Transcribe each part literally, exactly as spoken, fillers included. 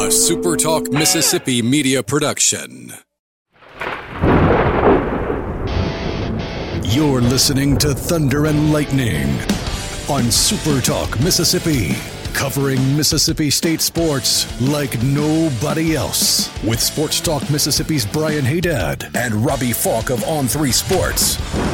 A Super Talk Mississippi media production. You're listening to Thunder and Lightning on Super Talk Mississippi, covering Mississippi State sports like nobody else. With Sports Talk Mississippi's Brian Haydad and Robbie Falk of On three Sports.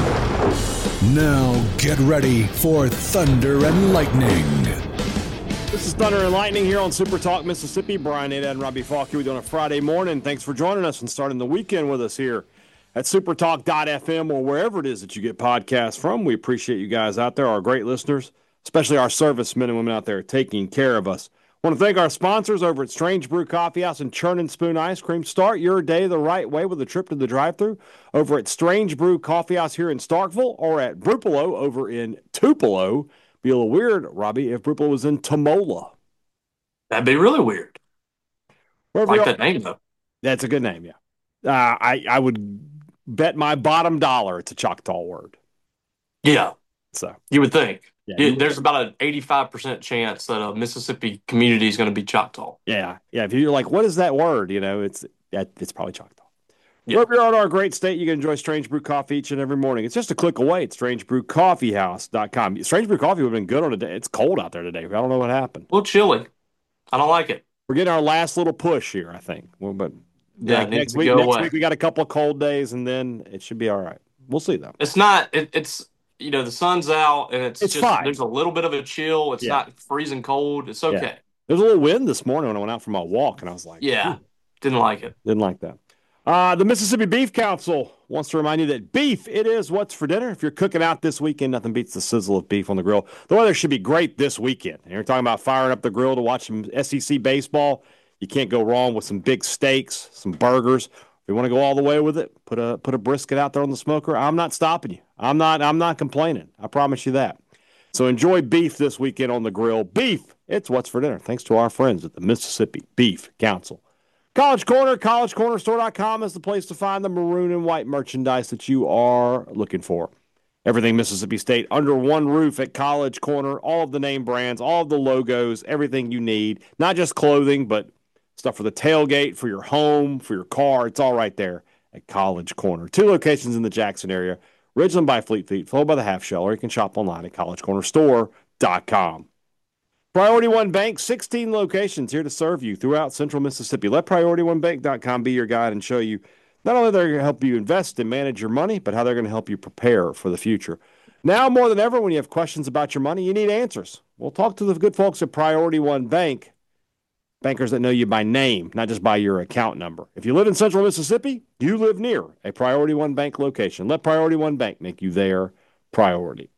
Now get ready for Thunder and Lightning. This is Thunder and Lightning here on Super Talk Mississippi. Brian Haydad and Robbie Falk here on a Friday morning. Thanks for joining us and starting the weekend with us here at supertalk dot f m or wherever it is that you get podcasts from. We appreciate you guys out there, our great listeners, especially our servicemen and women out there taking care of us. I want to thank our sponsors over at Strange Brew Coffee House and Churn and Spoon Ice Cream. Start your day the right way with a trip to the drive-thru over at Strange Brew Coffee House here in Starkville or at Brupolo over in Tupelo. Be a little weird, Robbie, if Brupolo was in Tomola. That'd be really weird. Wherever like you that are. name, though. That's a good name, yeah. Uh, I, I would bet my bottom dollar it's a Choctaw word. Yeah. So you would think. Yeah, Yeah, you there's about an eighty-five percent chance that a Mississippi community is going to be Choctaw. Yeah, yeah. If you're like, what is that word? You know, it's it's probably Choctaw. Yeah. Wherever you're in our great state, you can enjoy Strange Brew Coffee each and every morning. It's just a click away at strange brew coffee house dot com. Strange Brew Coffee would have been good on a day. It's cold out there today. I don't know what happened. A little chilly. I don't like it. We're getting our last little push here, I think. Well, but yeah, like next week, next week we got a couple of cold days, and then it should be all right. We'll see, though. It's not. It, it's you know the sun's out, and it's, it's just fine. There's a little bit of a chill. It's yeah. not freezing cold. It's okay. Yeah. There's a little wind this morning when I went out for my walk, and I was like, yeah, Phew. didn't like it. Didn't like that. Uh, the Mississippi Beef Council wants to remind you that beef, it is what's for dinner. If you're cooking out this weekend, nothing beats the sizzle of beef on the grill. The weather should be great this weekend. And you're talking about firing up the grill to watch some S E C baseball. You can't go wrong with some big steaks, some burgers. If you want to go all the way with it, put a put a brisket out there on the smoker. I'm not stopping you. I'm not I'm not complaining. I promise you that. So enjoy beef this weekend on the grill. Beef, it's what's for dinner. Thanks to our friends at the Mississippi Beef Council. College Corner, college corner store dot com is the place to find the maroon and white merchandise that you are looking for. Everything Mississippi State under one roof at College Corner. All of the name brands, all of the logos, everything you need. Not just clothing, but stuff for the tailgate, for your home, for your car. It's all right there at College Corner. Two locations in the Jackson area. Ridgeland by Fleet Feet, followed by the Half Shell, or you can shop online at college corner store dot com. Priority One Bank, sixteen locations here to serve you throughout central Mississippi. Let priority one bank dot com be your guide and show you not only they're going to help you invest and manage your money, but how they're going to help you prepare for the future. Now more than ever, when you have questions about your money, you need answers. We'll talk to the good folks at Priority One Bank, bankers that know you by name, not just by your account number. If you live in central Mississippi, you live near a Priority One Bank location. Let Priority One Bank make you their priority.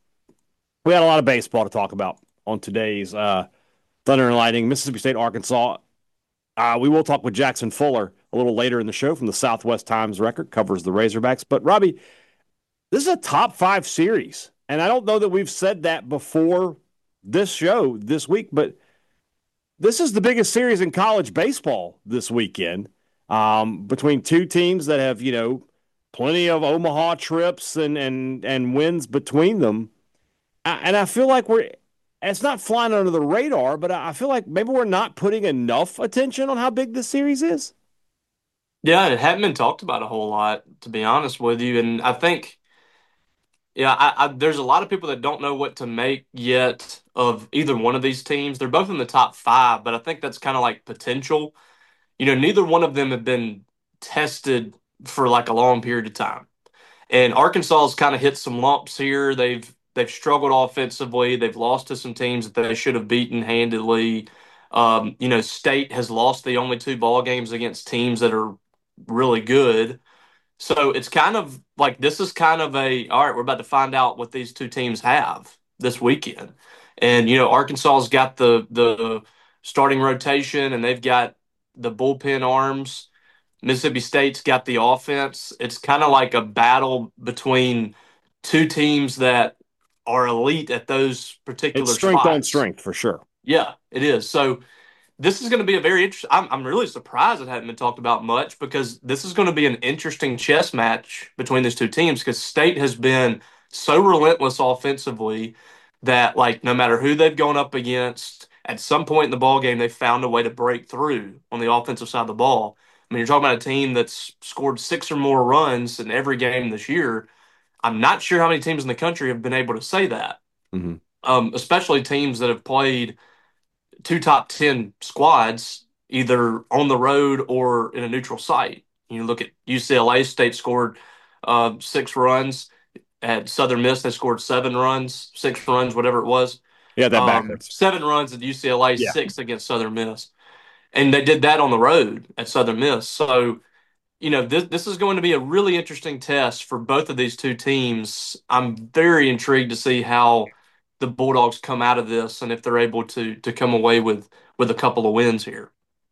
We had a lot of baseball to talk about on today's uh, Thunder and Lightning, Mississippi State, Arkansas. Uh, we will talk with Jackson Fuller a little later in the show from the Southwest Times Record, covers the Razorbacks. But, Robbie, this is a top five series. And I don't know that we've said that before this show this week, but this is the biggest series in college baseball this weekend um, between two teams that have, you know, plenty of Omaha trips and, and, and wins between them. And I feel like we're – it's not flying under the radar, but I feel like maybe we're not putting enough attention on how big this series is. Yeah, it hadn't been talked about a whole lot, to be honest with you. And I think, yeah, I, I, there's a lot of people that don't know what to make yet of either one of these teams. They're both in the top five, but I think that's kind of like potential. You know, neither one of them have been tested for like a long period of time. And Arkansas has kind of hit some lumps here. They've They've struggled offensively. They've lost to some teams that they should have beaten handedly. Um, you know, State has lost the only two ball games against teams that are really good. So it's kind of like this is kind of a, all right, we're about to find out what these two teams have this weekend. And, you know, Arkansas's got the the starting rotation and they've got the bullpen arms. Mississippi State's got the offense. It's kind of like a battle between two teams that are elite at those particular it's strength spots. on strength for sure. Yeah, it is. So this is going to be a very interesting. I'm, I'm really surprised it hadn't been talked about much because this is going to be an interesting chess match between these two teams because State has been so relentless offensively that like no matter who they've gone up against, at some point in the ball game, they found a way to break through on the offensive side of the ball. I mean, you're talking about a team that's scored six or more runs in every game this year. I'm not sure how many teams in the country have been able to say that, Mm-hmm. um, especially teams that have played two top ten squads either on the road or in a neutral site. You look at U C L A, State scored uh, six runs. At Southern Miss, they scored seven runs, six runs, whatever it was. Yeah, that Um, backwards. seven runs at U C L A, Yeah. six against Southern Miss. And they did that on the road at Southern Miss. So, you know, this this is going to be a really interesting test for both of these two teams. I'm very intrigued to see how the Bulldogs come out of this and if they're able to to come away with with a couple of wins here.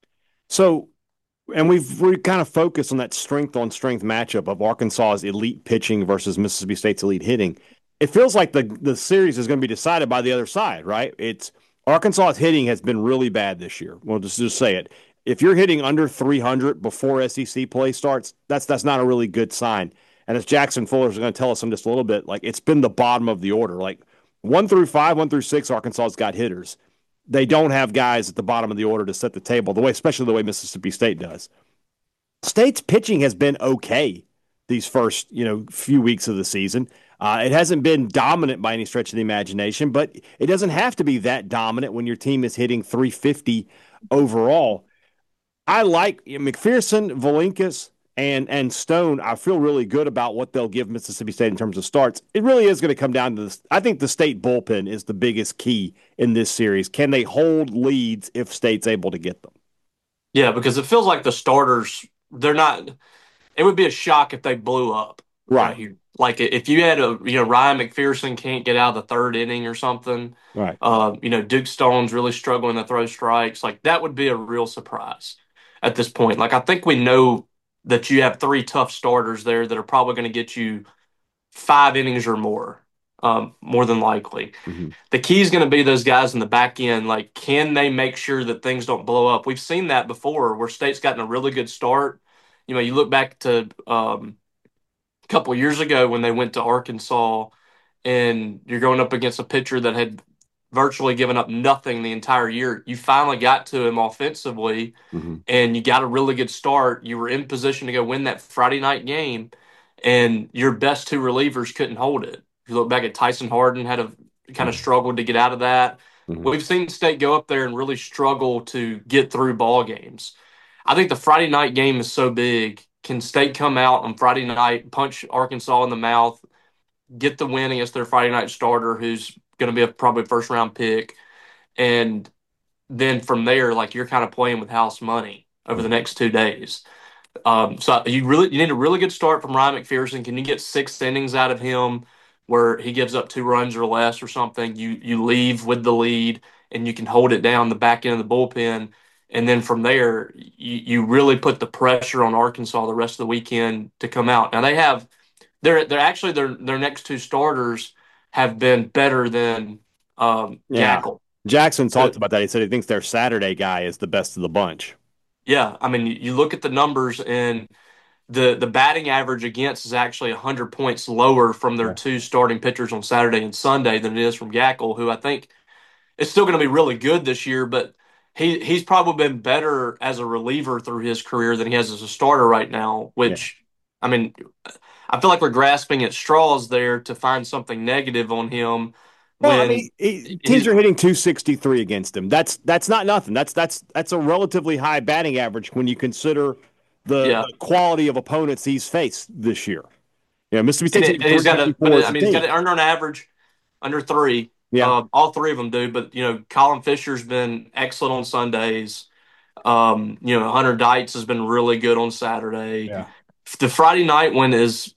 So, and we've we kind of focused on that strength on strength matchup of Arkansas's elite pitching versus Mississippi State's elite hitting. It feels like the the series is going to be decided by the other side, right? It's Arkansas's hitting has been really bad this year. We'll just just say it. If you're hitting under three hundred before S E C play starts, that's that's not a really good sign. And as Jackson Fuller is going to tell us in just a little bit, like it's been the bottom of the order. Like one through five, one through six, Arkansas's got hitters. They don't have guys at the bottom of the order to set the table the way, especially the way Mississippi State does. State's pitching has been okay these first, you know, few weeks of the season. Uh, it hasn't been dominant by any stretch of the imagination, but it doesn't have to be that dominant when your team is hitting three fifty overall. I like McPherson, Valinkas, and and Stone. I feel really good about what they'll give Mississippi State in terms of starts. It really is going to come down to this. I think the State bullpen is the biggest key in this series. Can they hold leads if State's able to get them? Yeah, because it feels like the starters, they're not. It would be a shock if they blew up right Right, here. Like if you had a, you know, Ryan McPherson can't get out of the third inning or something. right. Uh, you know, Duke Stone's really struggling to throw strikes. Like that would be a real surprise at this point. Like I think we know that you have three tough starters there that are probably going to get you five innings or more, um, more than likely. Mm-hmm. The key is going to be those guys in the back end. Like, can they make sure that things don't blow up? We've seen that before where State's gotten a really good start. You know, you look back to um, a couple of years ago when they went to Arkansas and you're going up against a pitcher that had virtually given up nothing the entire year. You finally got to him offensively Mm-hmm. and you got a really good start. You were in position to go win that Friday night game, and your best two relievers couldn't hold it. If you look back at Tyson Harden, had a kind of struggled to get out of that. Mm-hmm. We've seen State go up there and really struggle to get through ball games. I think the Friday night game is so big. Can State come out on Friday night, punch Arkansas in the mouth, get the win against their Friday night starter, who's going to be a probably first round pick, and then from there, like you're kind of playing with house money over the next two days. Um, so you really you need a really good start from Ryan McPherson. Can you get six innings out of him where he gives up two runs or less or something? You you leave with the lead and you can hold it down the back end of the bullpen. And then from there, you, you really put the pressure on Arkansas the rest of the weekend to come out. Now they have they're they're actually their their next two starters have been better than um, Yeah. Gackle. Jackson Uh, talked about that. He said he thinks their Saturday guy is the best of the bunch. Yeah, I mean, you you look at the numbers and the the batting average against is actually one hundred points lower from their Yeah. two starting pitchers on Saturday and Sunday than it is from Gackle, who I think is still going to be really good this year, but he he's probably been better as a reliever through his career than he has as a starter right now, Yeah. which I mean, I feel like we're grasping at straws there to find something negative on him Well, I when mean, he, teams he's are hitting two sixty-three against him. That's that's not nothing. That's that's that's a relatively high batting average when you consider the, yeah. the quality of opponents he's faced this year. Yeah, Mississippi And, State's it, hitting and he's got a, but three fifty-four as I a mean, he's got team. to earn on average under three. Yeah, Uh, all three of them do, but you know, Colin Fisher's been excellent on Sundays. Um, you know, Hunter Dietz has been really good on Saturday. yeah, The Friday night one is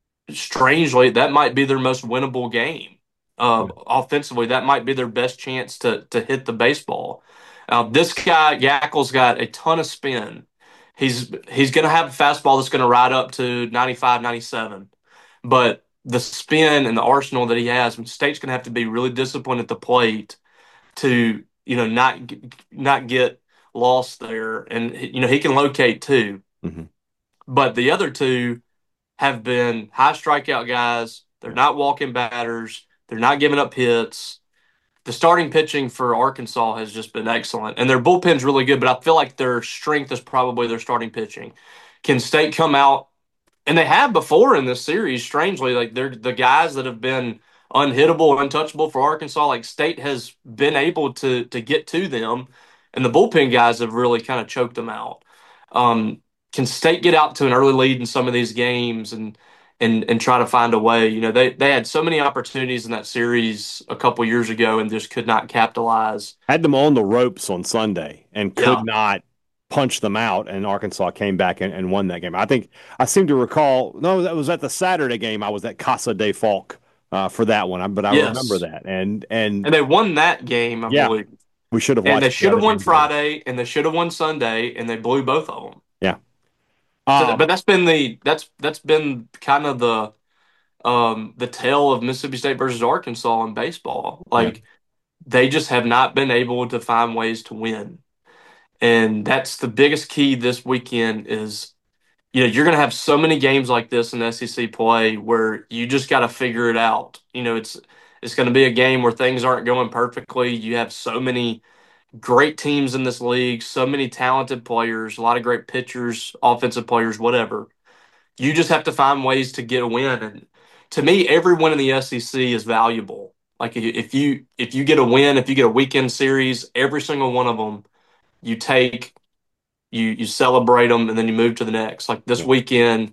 strangely that might be their most winnable game. Uh, yeah. offensively, that might be their best chance to to hit the baseball. Uh, this guy Gackle's got a ton of spin. He's he's going to have a fastball that's going to ride up to ninety-five, ninety-seven. But the spin and the arsenal that he has, State's going to have to be really disciplined at the plate to, you know, not not get lost there. And you know, he can locate too. Mm-hmm. But the other two have been high strikeout guys. They're Yeah. not walking batters. They're not giving up hits. the starting pitching for Arkansas has just been excellent, and their bullpen's really good. But I feel like their strength is probably their starting pitching. Can State come out, and they have before in this series? Strangely, like they're the guys that have been unhittable, untouchable for Arkansas. Like State has been able to to get to them, and the bullpen guys have really kind of choked them out. Um, can State get out to an early lead in some of these games and and and try to find a way? You know, they they had so many opportunities in that series a couple years ago and just could not capitalize. Had them on the ropes on Sunday and could Yeah. not punch them out, and Arkansas came back and, and won that game. I think I seem to recall. No, that was at the Saturday game. I was at Casa de Falk uh, for that one, but I remember Yes. that. And and And they won that game, I yeah, believe. we should have And they watched the should other have won game better. Friday, and they should have won Sunday, and they blew both of them. Yeah. So, Um, but that's been the that's that's been kind of the um the tale of Mississippi State versus Arkansas in baseball. yeah. Like they just have not been able to find ways to win. And that's the biggest key this weekend is, you know, you're going to have so many games like this in S E C play where you just got to figure it out. You know, it's it's going to be a game where things aren't going perfectly. You have so many great teams in this league, so many talented players, a lot of great pitchers, offensive players, whatever. You just have to find ways to get a win. And to me, every win in the S E C is valuable. Like if you if you get a win, if you get a weekend series, every single one of them you take, you you celebrate them, and then you move to the next. Like this Yeah. weekend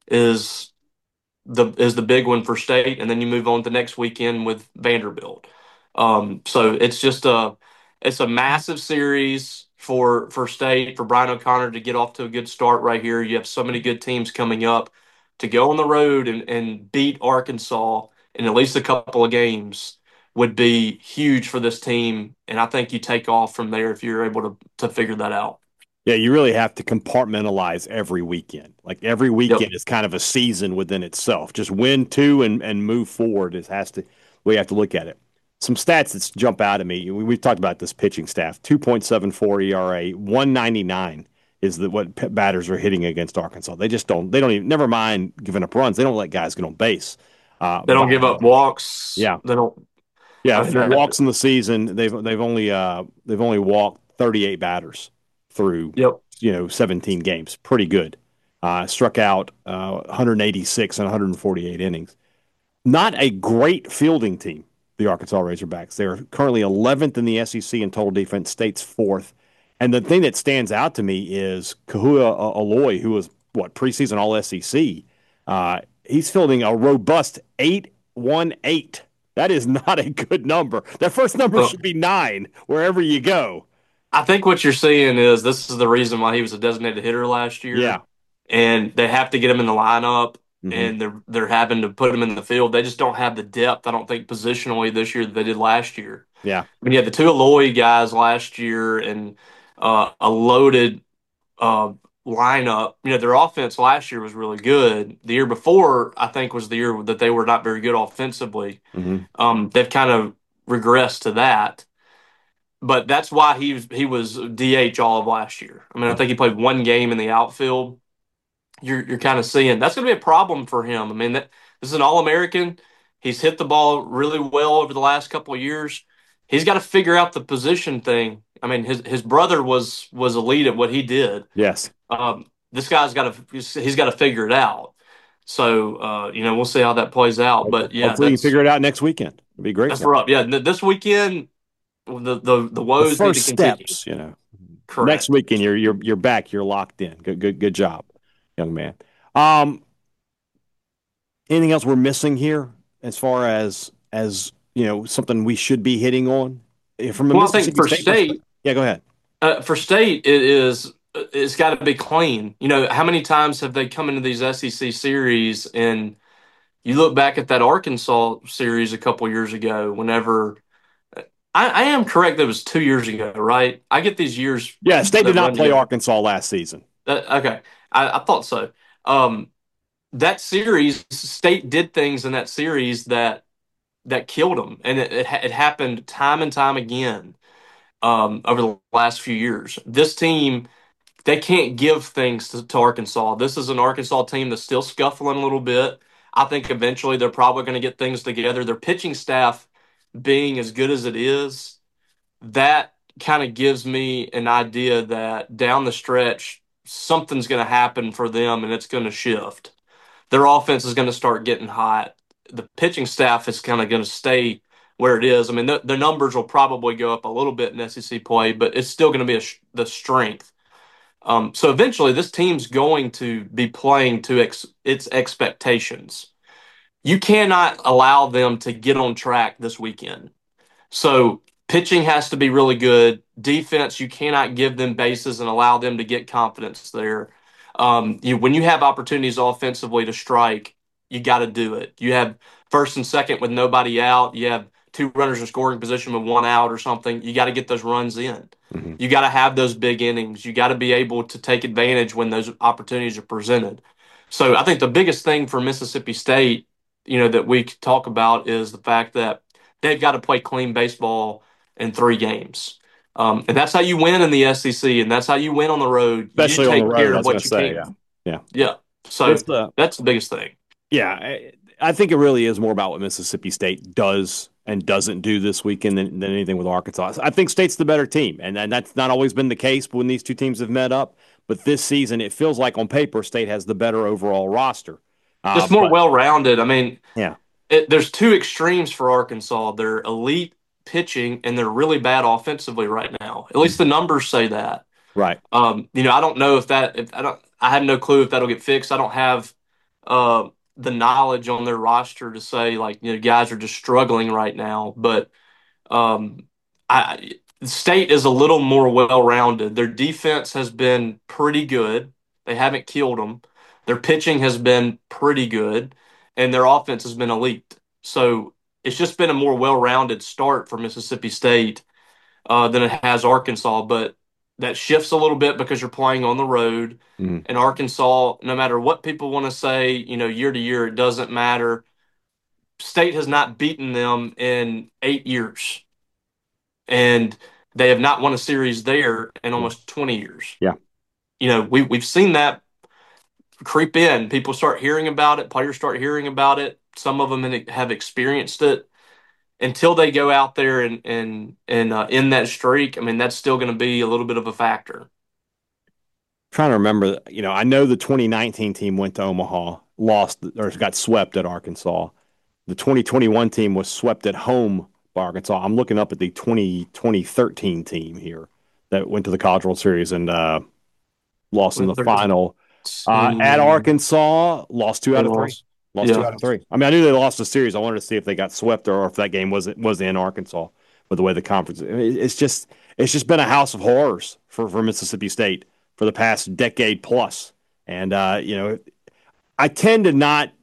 is the is the big one for State, and then you move on to next weekend with Vanderbilt. Um, so it's just a it's a massive series for for State, for Brian O'Connor to get off to a good start right here. You have so many good teams coming up to go on the road and, and beat Arkansas in at least a couple of games would be huge for this team. And I think you take off from there if you're able to to figure that out. Yeah, you really have to compartmentalize every weekend. Like every Yep. weekend is kind of a season within itself. Just win two and, and move forward. It has to. We have to look at it. Some stats that jump out at me. We, we've talked about this pitching staff: two point seven four E R A, one ninety-nine is the, what p- batters are hitting against Arkansas. They just don't. They don't even. Never mind giving up runs. They don't let guys get on base. Uh, They don't by give and up large. walks. Yeah, They don't. yeah. I mean, Four that, walks in the season. They've they've only uh they've only walked thirty-eight batters through yep. you know seventeen games. Pretty good. Uh, struck out uh, one eighty-six and one hundred forty-eight innings. Not a great fielding team, the Arkansas Razorbacks. They're currently eleventh in the S E C in total defense, State's fourth. And the thing that stands out to me is Kahua Aloy, who was, what, preseason All S E C. Uh, he's fielding a robust eight one eight. That is not a good number. That first number Well, should be nine wherever you go. I think what you're seeing is this is the reason why he was a designated hitter last Yeah. year, and they have to get him in the lineup, Mm-hmm. and they're they're having to put him in the field. They just don't have the depth, I don't think, positionally this year that they did last year. Yeah. I mean, you had the two Aloy guys last year and uh, a loaded uh, lineup. You know, their offense last year was really good. The year before, I think, was the year that they were not very good offensively. Mm-hmm. Um, they've kind of regressed to that. But that's why he was he was D H all of last year. I mean, I think he played one game in the outfield. You're you're kind of seeing that's going to be a problem for him. I mean, that this is an All American. He's hit the ball really well over the last couple of years. He's got to figure out the position thing. I mean, his his brother was was elite at what he did. Yes. Um, this guy's got to he's got to figure it out. So uh, you know, we'll see how that plays out. But yeah, Hopefully you can that's figure it out next weekend. It'd be great that's for him. rough. Yeah, th- this weekend the the the The woes need to first continue. steps, you know. Next Correct. weekend you're you're you're back. You're locked in. Good good good job, young man. Um, anything else we're missing here as far as as you know something we should be hitting on Eh, from a Well, I think Mississippi for State perspective? state, Yeah, go ahead. uh, for state, it is it's got to be clean. You know, how many times have they come into these S E C series and you look back at that Arkansas series a couple years ago? Whenever I, I am correct, that was two years ago, right? I get these years Yeah, State did that not run play together. Arkansas last season. Uh, okay, I, I thought so. Um, that series, State did things in that series that that killed them, and it, it, ha- it happened time and time again um, over the last few years. This team, they can't give things to, to Arkansas. This is an Arkansas team that's still scuffling a little bit. I think eventually they're probably going to get things together. Their pitching staff being as good as it is, that kind of gives me an idea that down the stretch, something's going to happen for them and it's going to shift. Their offense is going to start getting hot. The pitching staff is kind of going to stay where it is. I mean, the, the numbers will probably go up a little bit in S E C play, but it's still going to be a, the strength. Um, so eventually, this team's going to be playing to ex, its expectations. You cannot allow them to get on track this weekend. So pitching has to be really good. Defense, you cannot give them bases and allow them to get confidence there. Um, you, when you have opportunities offensively to strike, you got to do it. You have first and second with nobody out. You have two runners in scoring position with one out or something. You got to get those runs in. Mm-hmm. You got to have those big innings. You got to be able to take advantage when those opportunities are presented. So I think the biggest thing for Mississippi State, you know, that we could talk about is the fact that they've got to play clean baseball in three games. Um, and that's how you win in the S E C, and that's how you win on the road. Especially you on take the road, care I of was what gonna you say, can. yeah. Yeah. So It's the- that's the biggest thing. Yeah, I, I think it really is more about what Mississippi State does and doesn't do this weekend than, than anything with Arkansas. I think State's the better team, and, and that's not always been the case when these two teams have met up. But this season, it feels like on paper, State has the better overall roster. Uh, Just more but- well-rounded. I mean, Yeah. it, there's two extremes for Arkansas. They're elite pitching, and they're really bad offensively right now. At least the numbers say that. Right. Um, you know, I don't know if that. If I don't, I have no clue if that'll get fixed. I don't have uh, the knowledge on their roster to say like, you know, guys are just struggling right now. But um, I, State is a little more well-rounded. Their defense has been pretty good. They haven't killed them. Their pitching has been pretty good, and their offense has been elite. So it's just been a more well-rounded start for Mississippi State uh, than it has Arkansas. But that shifts a little bit because you're playing on the road. Mhm. And Arkansas, no matter what people want to say, you know, year to year, it doesn't matter. State has not beaten them in eight years. And they have not won a series there in almost twenty years. Yeah. You know, we, we've seen that creep in. People start hearing about it. Players start hearing about it. Some of them have experienced it. Until they go out there and and and uh, end that streak, I mean, that's still going to be a little bit of a factor. Trying to remember, you know, I know the twenty nineteen team went to Omaha, lost or got swept at Arkansas. The twenty twenty-one team was swept at home by Arkansas. I'm looking up at the twenty thirteen team here that went to the College World Series and uh, lost in the final uh, at Arkansas. Lost two out of three. Lost Yeah. two out of three. I mean, I knew they lost the series. I wanted to see if they got swept or if that game was was in Arkansas. With the way the conference, it's just it's just been a house of horrors for, for Mississippi State for the past decade plus. And uh, you know, I tend to not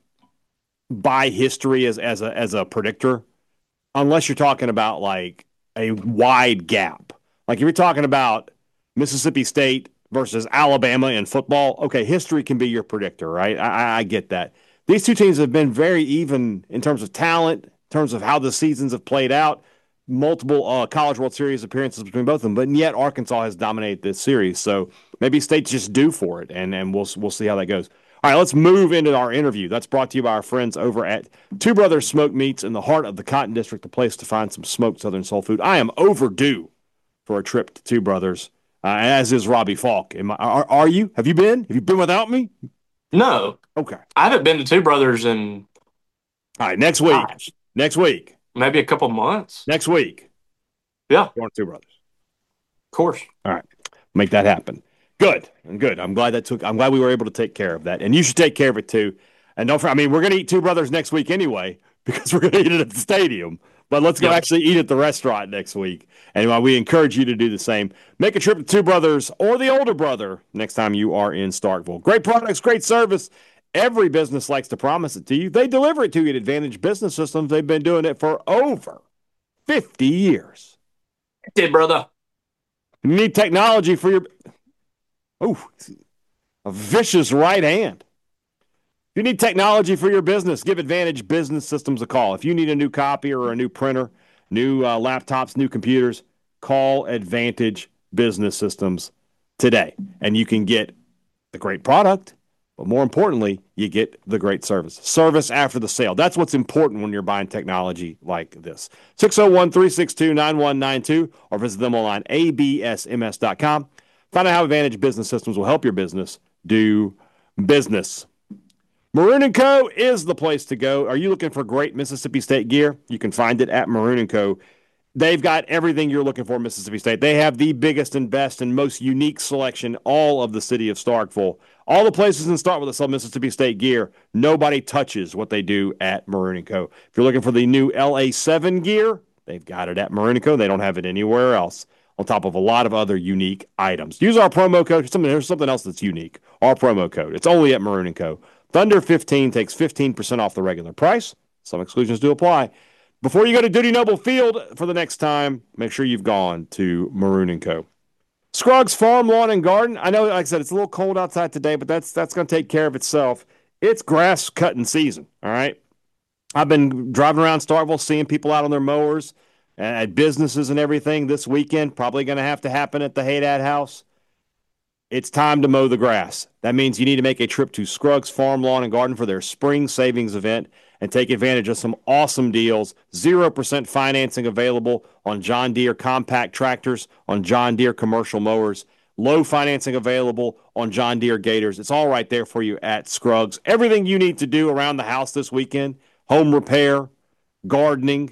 buy history as as a as a predictor unless you're talking about like a wide gap. Like if you're talking about Mississippi State versus Alabama in football, okay, history can be your predictor, right? I, I get that. These two teams have been very even in terms of talent, in terms of how the seasons have played out. Multiple uh, College World Series appearances between both of them, but yet Arkansas has dominated this series. So maybe State's just due for it, and, and we'll we'll see how that goes. All right, let's move into our interview. That's brought to you by our friends over at Two Brothers Smoked Meats in the heart of the Cotton District, the place to find some smoked Southern soul food. I am overdue for a trip to Two Brothers, uh, as is Robbie Falk. Am I, are, are you? Have you been? Have you been without me? No, Okay. I haven't been to Two Brothers in All right, next week. gosh, Next week. maybe a couple months. Next week. Yeah, Going to Two Brothers. of course. All right, make that happen. Good and good. I'm glad that took. I'm glad we were able to take care of that, and you should take care of it too. And don't. For, I mean, we're going to eat Two Brothers next week anyway because we're going to eat it at the stadium. But let's go Yeah. actually eat at the restaurant next week. And we encourage you to do the same. Make a trip to Two Brothers or the older brother next time you are in Starkville. Great products, great service. Every business likes to promise it to you. They deliver it to you at Advantage Business Systems. They've been doing it for over fifty years. Hey, brother. You need technology for your. Oh, a vicious right hand. If you need technology for your business, give Advantage Business Systems a call. If you need a new copier or a new printer, new uh, laptops, new computers, call Advantage Business Systems today. And you can get the great product But more importantly, you get the great service. Service after the sale. That's what's important when you're buying technology like this. six oh one, three six two, nine one nine two or visit them online, a b s m s dot com. Find out how Advantage Business Systems will help your business do business. Maroon and Co. is the place to go. Are you looking for great Mississippi State gear? You can find it at Maroon and Co. They've got everything you're looking for, Mississippi State. They have the biggest and best and most unique selection, all of the city of Starkville. All the places in Starkville that sell Mississippi State gear, nobody touches what they do at Maroon and Co. If you're looking for the new L A seven gear, they've got it at Maroon and Co. They don't have it anywhere else, on top of a lot of other unique items. Use our promo code. Something, there's something else that's unique. Our promo code. It's only at Maroon and Co. Thunder fifteen takes fifteen percent off the regular price. Some exclusions do apply. Before you go to Duty Noble Field for the next time, make sure you've gone to Maroon and Co. Scruggs Farm Lawn and Garden. I know, like I said, it's a little cold outside today, but that's that's going to take care of itself. It's grass cutting season, all right? I've been driving around Starkville, seeing people out on their mowers at businesses and everything this weekend. Probably going to have to happen at the Haydad House. It's time to mow the grass. That means you need to make a trip to Scruggs Farm Lawn and Garden for their spring savings event and take advantage of some awesome deals. zero percent financing available on John Deere compact tractors, on John Deere commercial mowers. Low financing available on John Deere Gators. It's all right there for you at Scruggs. Everything you need to do around the house this weekend, home repair, gardening,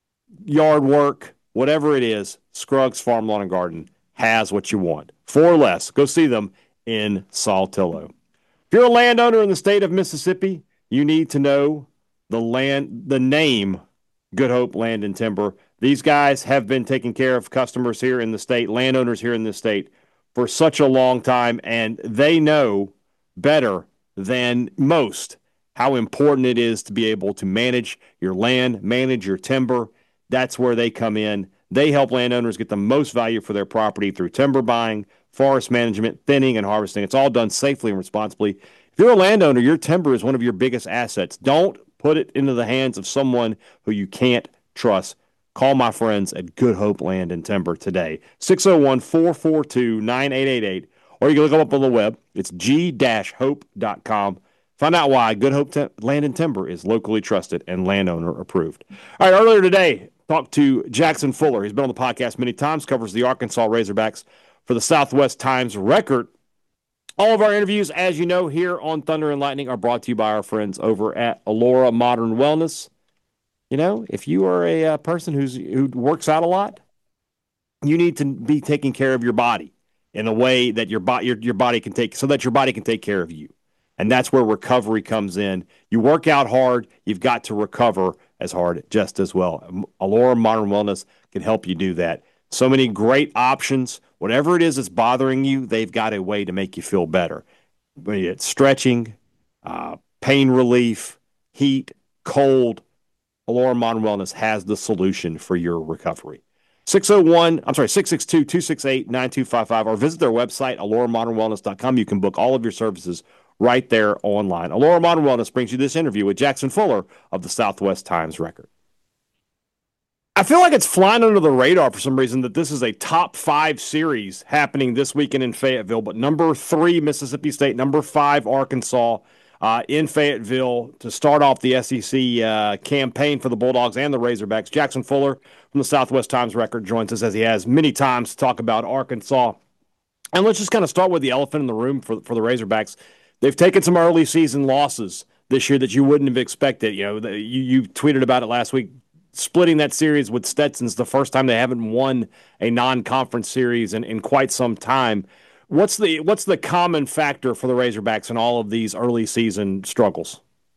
yard work, whatever it is, Scruggs Farm Lawn and Garden has what you want. For less, go see them in Saltillo. If you're a landowner in the state of Mississippi, you need to know the land, the name Good Hope Land and Timber. These guys have been taking care of customers here in the state, landowners here in the state for such a long time, and they know better than most how important it is to be able to manage your land, manage your timber. That's where they come in. They help landowners get the most value for their property through timber buying, forest management, thinning, and harvesting. It's all done safely and responsibly. If you're a landowner, your timber is one of your biggest assets. Don't put it into the hands of someone who you can't trust. Call my friends at Good Hope Land and Timber today, six oh one, four four two, nine eight eight eight, or you can look them up on the web. It's g hope dot com. Find out why Good Hope T- Land and Timber is locally trusted and landowner approved. All right, earlier today, talked to Jackson Fuller. He's been on the podcast many times, covers the Arkansas Razorbacks for the Southwest Times Record. All of our interviews, as you know, here on Thunder and Lightning are brought to you by our friends over at Alora Modern Wellness. You know, if you are a uh, person who's who works out a lot, you need to be taking care of your body in a way that your, bo- your, your body can take, so that your body can take care of you. And that's where recovery comes in. You work out hard, you've got to recover as hard just as well. Alora Modern Wellness can help you do that. So many great options. Whatever it is that's bothering you, they've got a way to make you feel better. Be it stretching, uh, pain relief, heat, cold, Alora Modern Wellness has the solution for your recovery. six oh one, I'm sorry, six six two, two six eight, nine two five five, or visit their website, alora modern wellness dot com. You can book all of your services right there online. Alora Modern Wellness brings you this interview with Jackson Fuller of the Southwest Times Record. I feel like it's flying under the radar for some reason that this is a top five series happening this weekend in Fayetteville, but number three, Mississippi State, number five, Arkansas, uh, in Fayetteville to start off the S E C uh, campaign for the Bulldogs and the Razorbacks. Jackson Fuller from the Southwest Times Record joins us, as he has many times, to talk about Arkansas. And let's just kind of start with the elephant in the room for, for the Razorbacks. They've taken some early season losses this year that you wouldn't have expected. You know, the, you, you tweeted about it last week. Splitting that series with Stetson's the first time they haven't won a non-conference series in, in quite some time. What's the what's the common factor for the Razorbacks in all of these early season struggles?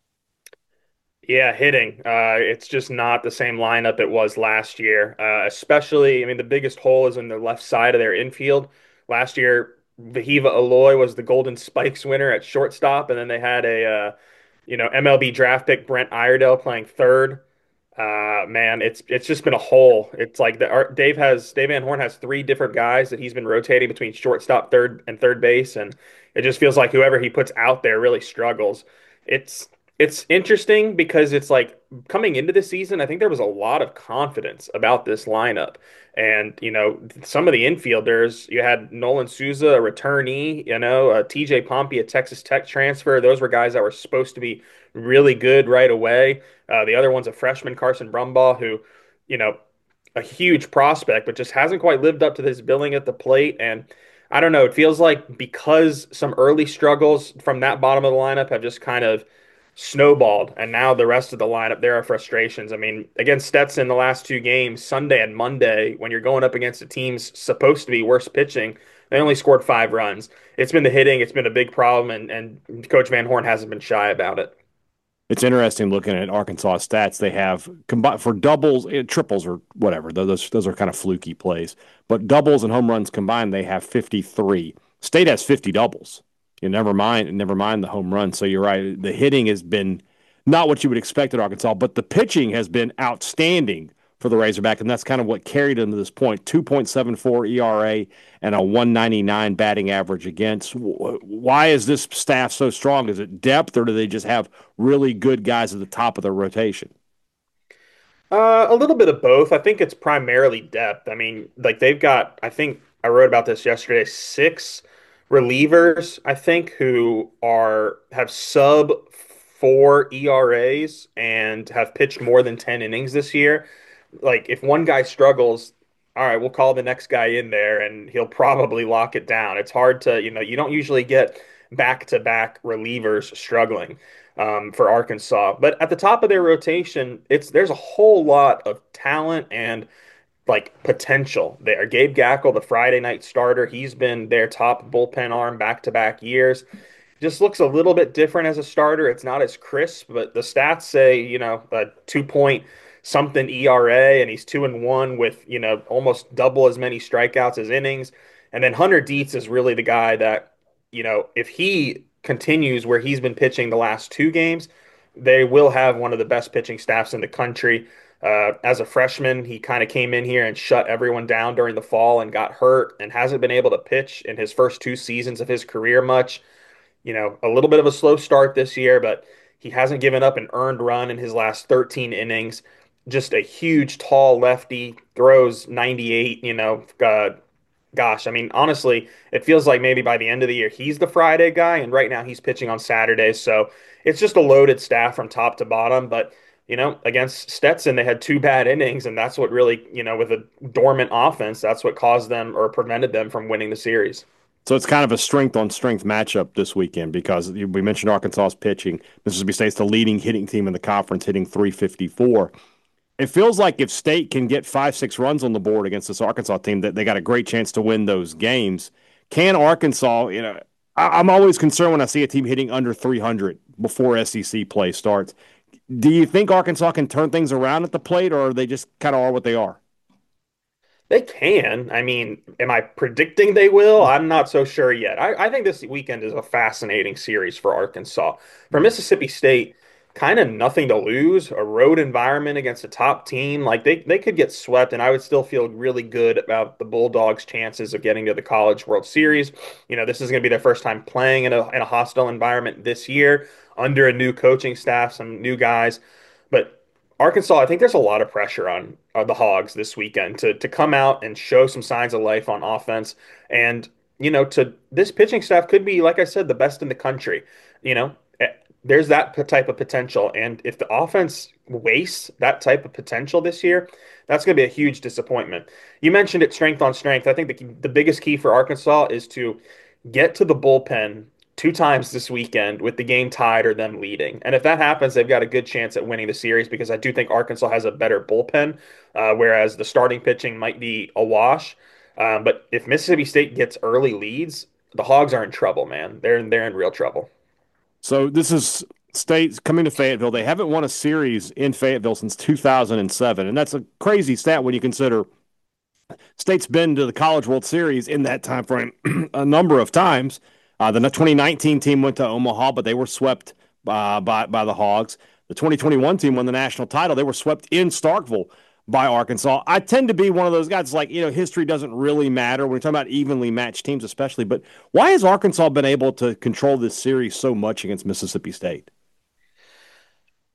Yeah, hitting. Uh, it's just not the same lineup it was last year. Uh, especially, I mean, the biggest hole is in the left side of their infield. Last year, Vahiva Aloy was the Golden Spikes winner at shortstop, and then they had a uh, you know M L B draft pick Brent Iredale playing third. Uh, man, it's it's just been a hole. It's like the our, Dave has Dave Van Horn has three different guys that he's been rotating between shortstop, third, and third base, and it just feels like whoever he puts out there really struggles. It's It's interesting because it's like coming into the season, I think there was a lot of confidence about this lineup. And, you know, some of the infielders, you had Nolan Souza, a returnee, you know, uh, T J Pompey, a Texas Tech transfer. Those were guys that were supposed to be really good right away. Uh, the other one's a freshman, Carson Brumbaugh, who, you know, a huge prospect, but just hasn't quite lived up to this billing at the plate. And I don't know, it feels like because some early struggles from that bottom of the lineup have just kind of snowballed, and now the rest of the lineup, there are frustrations. I mean, against Stetson, the last two games, Sunday and Monday, when you're going up against a team's supposed to be worse pitching, they only scored five runs. It's been the hitting, it's been a big problem, and, and Coach Van Horn hasn't been shy about it. It's interesting looking at Arkansas stats. They have combined for doubles, eh, triples, or whatever. Those those are kind of fluky plays. But doubles and home runs combined, they have fifty-three. State has fifty doubles. You never mind, never mind the home run. So you're right. The hitting has been not what you would expect at Arkansas, but the pitching has been outstanding for the Razorback, and that's kind of what carried them to this point. two point seven four E R A and a one ninety-nine batting average against. Why is this staff so strong? Is it depth, or do they just have really good guys at the top of their rotation? Uh, a little bit of both. I think it's primarily depth. I mean, like they've got, I think I wrote about this yesterday, six relievers, I think, who are have sub four E R As and have pitched more than ten innings this year. Like if one guy struggles, all right, we'll call the next guy in there and he'll probably lock it down. It's hard to, you know, you don't usually get back-to-back relievers struggling um, for Arkansas. But at the top of their rotation, it's there's a whole lot of talent and like potential there. Gabe Gackle, the Friday night starter, he's been their top bullpen arm back-to-back years. Just looks a little bit different as a starter. It's not as crisp, but the stats say, you know, a two point something E R A, and he's two and one with, you know, almost double as many strikeouts as innings. And then Hunter Dietz is really the guy that, you know, if he continues where he's been pitching the last two games, they will have one of the best pitching staffs in the country. Uh, as a freshman, he kind of came in here and shut everyone down during the fall and got hurt and hasn't been able to pitch in his first two seasons of his career much. You know, a little bit of a slow start this year, but he hasn't given up an earned run in his last thirteen innings. Just a huge, tall lefty, throws ninety-eight, you know, uh, gosh, I mean, honestly, it feels like maybe by the end of the year, he's the Friday guy, and right now he's pitching on Saturdays. So it's just a loaded staff from top to bottom. But, you know, against Stetson, they had two bad innings, and that's what really, you know, with a dormant offense, that's what caused them or prevented them from winning the series. So it's kind of a strength on strength matchup this weekend because we mentioned Arkansas's pitching. Mississippi State's the leading hitting team in the conference, hitting three fifty-four. It feels like if State can get five, six runs on the board against this Arkansas team, that they got a great chance to win those games. Can Arkansas, you know, I, I'm always concerned when I see a team hitting under three hundred before S E C play starts. Do you think Arkansas can turn things around at the plate, or are they just kind of are what they are? They can. I mean, am I predicting they will? I'm not so sure yet. I, I think this weekend is a fascinating series for Arkansas. For Mississippi State, kind of nothing to lose. A road environment against a top team. Like they, they could get swept, and I would still feel really good about the Bulldogs' chances of getting to the College World Series. You know, this is going to be their first time playing in a, in a hostile environment this year under a new coaching staff, some new guys. But Arkansas, I think there's a lot of pressure on uh, the Hogs this weekend to to come out and show some signs of life on offense. And, you know, to this pitching staff could be, like I said, the best in the country. You know, eh, there's that p- type of potential. And if the offense wastes that type of potential this year, that's going to be a huge disappointment. You mentioned it, strength on strength. I think the, the biggest key for Arkansas is to get to the bullpen two times this weekend with the game tied or them leading. And if that happens, they've got a good chance at winning the series because I do think Arkansas has a better bullpen, uh, whereas the starting pitching might be a wash. Um, but if Mississippi State gets early leads, the Hogs are in trouble, man. They're in, they're in real trouble. So this is State coming to Fayetteville. They haven't won a series in Fayetteville since two thousand seven, and that's a crazy stat when you consider State's been to the College World Series in that time frame a number of times. Uh, the twenty nineteen team went to Omaha, but they were swept uh, by by the Hogs. The twenty twenty-one team won the national title. They were swept in Starkville by Arkansas. I tend to be one of those guys like, you know, history doesn't really matter when you're talking about evenly matched teams, especially. But why has Arkansas been able to control this series so much against Mississippi State?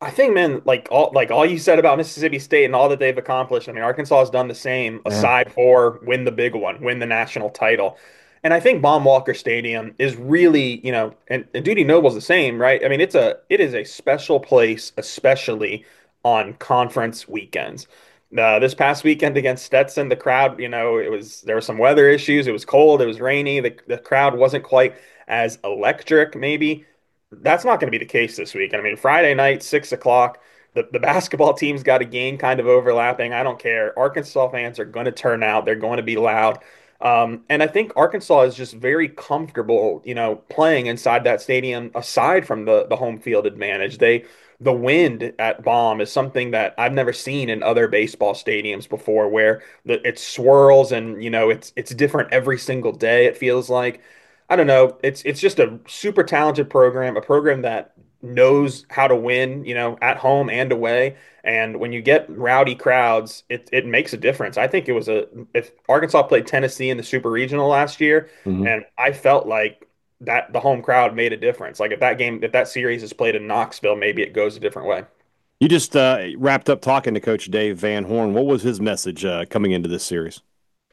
I think, man, like all like all you said about Mississippi State and all that they've accomplished. I mean, Arkansas has done the same, Yeah. aside for win the big one, win the national title. And I think Baum Walker Stadium is really, you know, and, and Duty Noble's the same, right? I mean, it's a it is a special place, especially on conference weekends. Uh, this past weekend against Stetson, the crowd, you know, it was there were some weather issues. It was cold, it was rainy. The the crowd wasn't quite as electric, maybe. That's not going to be the case this week. I mean, Friday night, six o'clock, the, the basketball team's got a game kind of overlapping. I don't care. Arkansas fans are going to turn out. They're going to be loud. Um, and I think Arkansas is just very comfortable, you know, playing inside that stadium aside from the, the home field advantage. They the wind at Baum is something that I've never seen in other baseball stadiums before where the, it swirls and, you know, it's it's different every single day, it feels like. I don't know. It's it's just a super talented program, a program that knows how to win, you know, at home and away. And when you get rowdy crowds, it it makes a difference. I think it was a if Arkansas played Tennessee in the Super Regional last year, Mhm. and I felt like that the home crowd made a difference. Like if that game, if that series is played in Knoxville, maybe it goes a different way. You just uh, wrapped up talking to Coach Dave Van Horn. What was his message uh, coming into this series?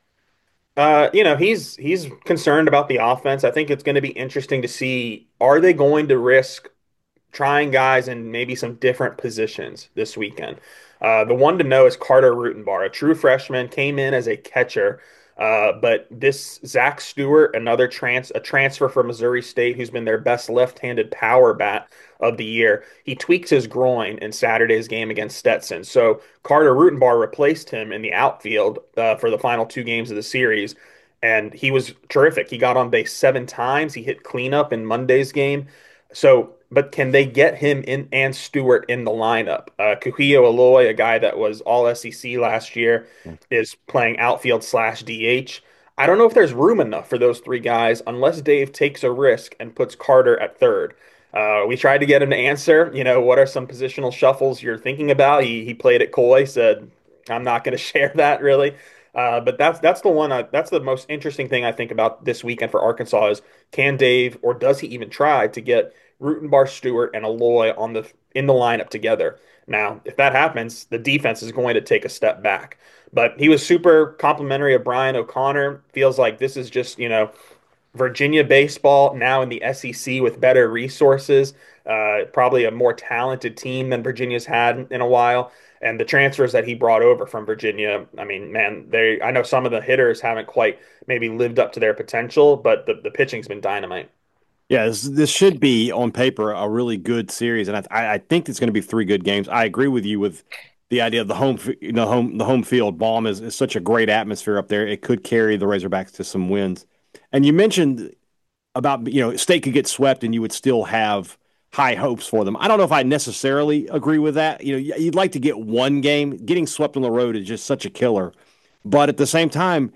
Uh, you know, he's he's concerned about the offense. I think it's going to be interesting to see, are they going to risk trying guys in maybe some different positions this weekend. Uh, the one to know is Carter Rutenbar, a true freshman, came in as a catcher. Uh, but this Zach Stewart, another trans a transfer from Missouri State, who's been their best left-handed power bat of the year, he tweaked his groin in Saturday's game against Stetson. So Carter Rutenbar replaced him in the outfield uh, for the final two games of the series, and he was terrific. He got on base seven times. He hit cleanup in Monday's game. So, but can they get him in and Stewart in the lineup? Uh, Kuhio Aloy, a guy that was all S E C last year, is playing outfield slash D H. I don't know if there's room enough for those three guys unless Dave takes a risk and puts Carter at third. Uh, we tried to get him to answer, you know, what are some positional shuffles you're thinking about? He he played it coy, said, I'm not going to share that really. Uh, but that's that's the one I, that's the most interesting thing I think about this weekend for Arkansas is can Dave or does he even try to get Rutenbar, Stewart, and Aloy on the in the lineup together? Now, if that happens, the defense is going to take a step back. But he was super complimentary of Brian O'Connor. Feels like this is just, you know, Virginia baseball now in the S E C with better resources, uh, probably a more talented team than Virginia's had in a while. And the transfers that he brought over from Virginia, I mean, man, they I know some of the hitters haven't quite maybe lived up to their potential, but the, the pitching's been dynamite. Yeah, this, this should be on paper a really good series, and I, I think it's going to be three good games. I agree with you with the idea of the home, you know, home the home field. Baum is, is such a great atmosphere up there; it could carry the Razorbacks to some wins. And you mentioned about you know State could get swept, and you would still have high hopes for them. I don't know if I necessarily agree with that. You know, you'd like to get one game. Getting swept on the road is just such a killer, but at the same time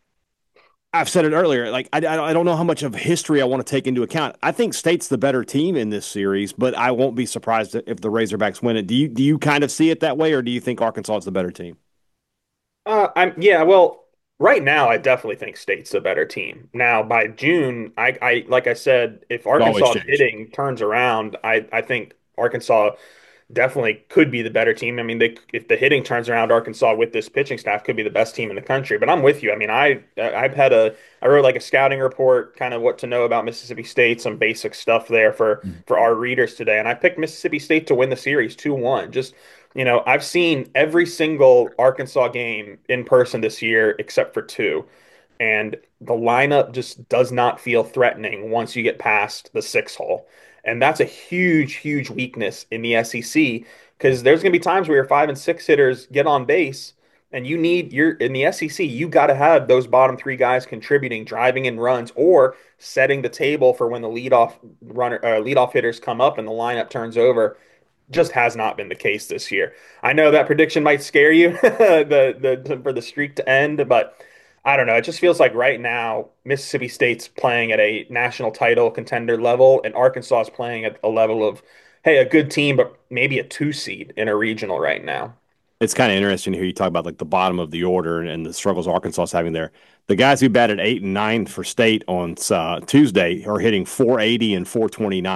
I've said it earlier. Like I, I don't know how much of history I want to take into account. I think State's the better team in this series, but I won't be surprised if the Razorbacks win it. Do you do you kind of see it that way, or do you think Arkansas is the better team? Uh, I'm yeah, well, right now I definitely think State's the better team. Now by June, I, I like I said, if It always Arkansas change. hitting turns around, I I think Arkansas definitely could be the better team. I mean, they if the hitting turns around, Arkansas with this pitching staff could be the best team in the country. But I'm with you. I mean, I I've had a I wrote like a scouting report, kind of what to know about Mississippi State, some basic stuff there for for our readers today, and I picked Mississippi State to win the series two one. Just you know, I've seen every single Arkansas game in person this year except for two. And the lineup just does not feel threatening once you get past the six hole. And that's a huge, huge weakness in the S E C because there's going to be times where your five and six hitters get on base and you need you're in the S E C, you got to have those bottom three guys contributing, driving in runs, or setting the table for when the leadoff runner, uh, leadoff hitters come up and the lineup turns over. Just has not been the case this year. I know that prediction might scare you, the the for the streak to end, but I don't know. It just feels like right now Mississippi State's playing at a national title contender level, and Arkansas is playing at a level of, hey, a good team, but maybe a two seed in a regional right now. It's kind of interesting to hear you talk about like the bottom of the order and, and the struggles Arkansas is having there. The guys who batted eight and nine for State on uh, Tuesday are hitting four eighty and four twenty-nine.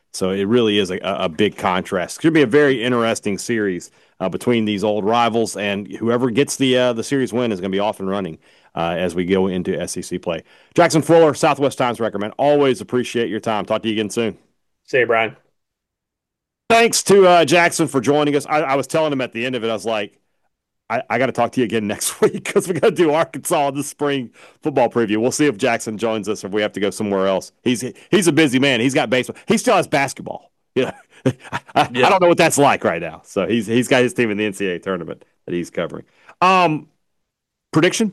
So it really is a, a big contrast. It's going to be a very interesting series uh, between these old rivals, and whoever gets the uh, the series win is going to be off and running uh, as we go into S E C play. Jackson Fuller, Southwest Times Record, man. Always appreciate your time. Talk to you again soon. See you, Brian. Thanks to uh, Jackson for joining us. I, I was telling him at the end of it, I was like, I, I got to talk to you again next week because we got to do Arkansas in the spring football preview. We'll see if Jackson joins us or if we have to go somewhere else. He's he's a busy man. He's got baseball. He still has basketball. You know, I, yeah. I don't know what that's like right now. So he's he's got his team in the N C double A tournament that he's covering. Um, prediction?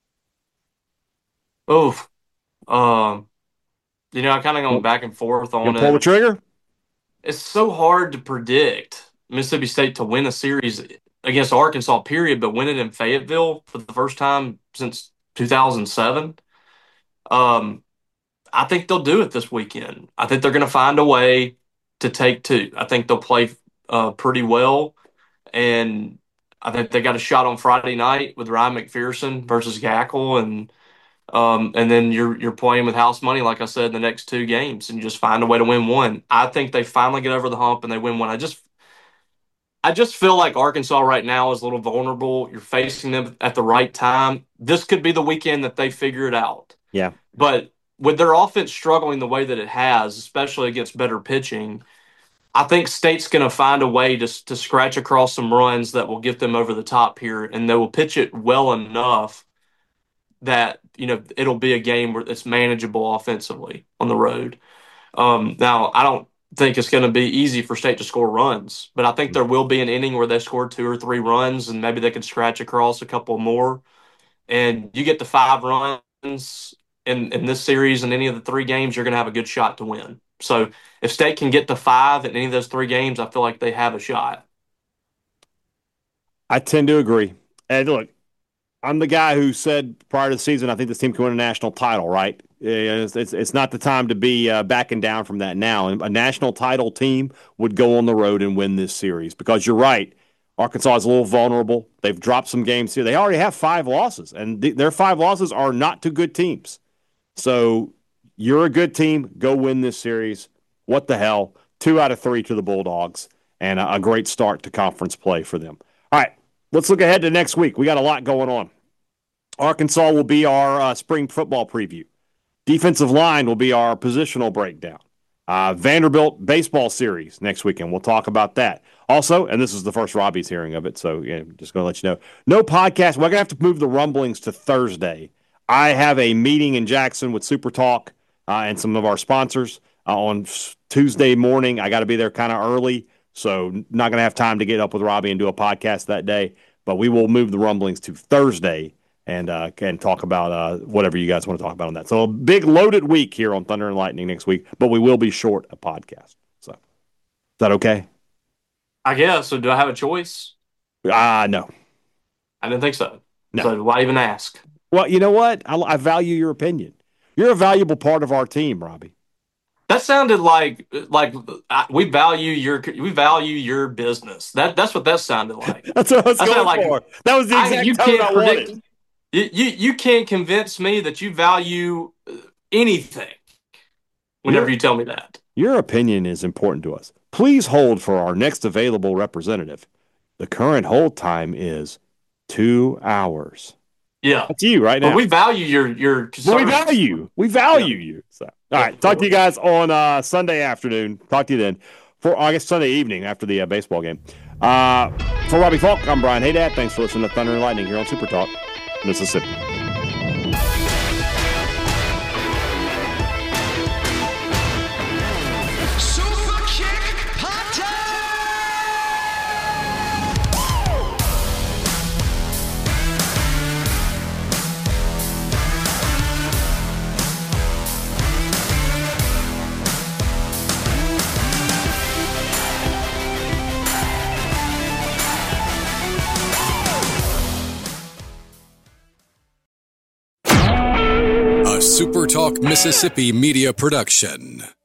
Oh, um, you know, I kind of going back and forth on it. Pull the trigger. It's so hard to predict Mississippi State to win a series against Arkansas, period, but win it in Fayetteville for the first time since two thousand seven. Um, I think they'll do it this weekend. I think they're going to find a way to take two. I think they'll play uh, pretty well, and I think they got a shot on Friday night with Ryan McPherson versus Gackle, and um, and then you're you're playing with house money, like I said, in the next two games, and you just find a way to win one. I think they finally get over the hump and they win one. I just I just feel like Arkansas right now is a little vulnerable. You're facing them at the right time. This could be the weekend that they figure it out. Yeah. But with their offense struggling the way that it has, especially against better pitching, I think State's going to find a way to, to scratch across some runs that will get them over the top here, and they will pitch it well enough that, you know, it'll be a game where it's manageable offensively on the road. Um, now, I don't think it's going to be easy for State to score runs, but I think there will be an inning where they score two or three runs, and maybe they can scratch across a couple more. And you get to five runs in, in this series and any of the three games, you're going to have a good shot to win. So if State can get to five in any of those three games, I feel like they have a shot. I tend to agree. And look, I'm the guy who said prior to the season, I think this team can win a national title, right? It's, it's, it's not the time to be uh, backing down from that now. And a national title team would go on the road and win this series because you're right. Arkansas is a little vulnerable. They've dropped some games here. They already have five losses, and th- their five losses are not to good teams. So you're a good team. Go win this series. What the hell? Two out of three to the Bulldogs, and a, a great start to conference play for them. All right, let's look ahead to next week. We got a lot going on. Arkansas will be our uh, spring football preview. Defensive line will be our positional breakdown. Uh, Vanderbilt baseball series next weekend. We'll talk about that. Also, and this is the first Robbie's hearing of it, so yeah, just going to let you know. No podcast. We're going to have to move the rumblings to Thursday. I have a meeting in Jackson with Super Talk uh, and some of our sponsors uh, on Tuesday morning. I got to be there kind of early, so not going to have time to get up with Robbie and do a podcast that day. But we will move the rumblings to Thursday and uh, and talk about uh, whatever you guys want to talk about on that. So a big loaded week here on Thunder and Lightning next week, but we will be short a podcast. So is that okay? I guess. So do I have a choice? Ah, uh, no. I didn't think so. No. So why even ask? Well, you know what? I, I value your opinion. You're a valuable part of our team, Robbie. That sounded like like we value your we value your business. That that's what that sounded like. That's what I was that going like, for. That was the exact I, you tone can't I predict, wanted. You, you you can't convince me that you value anything whenever your, you tell me that. Your opinion is important to us. Please hold for our next available representative. The current hold time is two hours. Yeah. That's you right now. But we value your your well, we value. We value yeah. you. So, all yeah, right. Talk to you guys on uh, Sunday afternoon. Talk to you then. For I guess Sunday evening after the uh, baseball game. Uh, for Robbie Falk, I'm Brian Haydad. Thanks for listening to Thunder and Lightning here on Super Talk Mississippi. Super Kick Party! Super Talk Mississippi Media Production.